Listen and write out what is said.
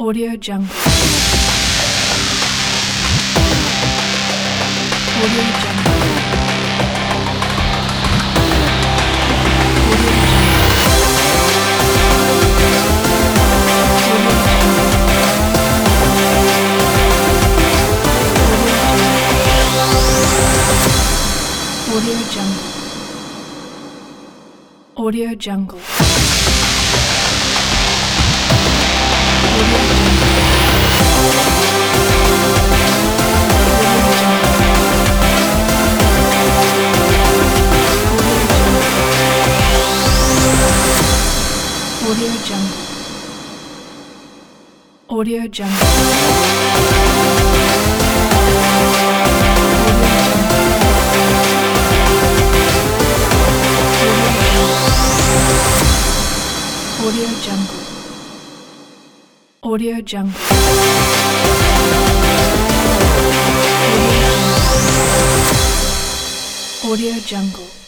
Audio Jungle. Audio Jungle. Audio Jungle. Audio Jungle. Audio Jungle. Audio Jungle. Audio Jungle. Audio Jungle. Audio Jungle.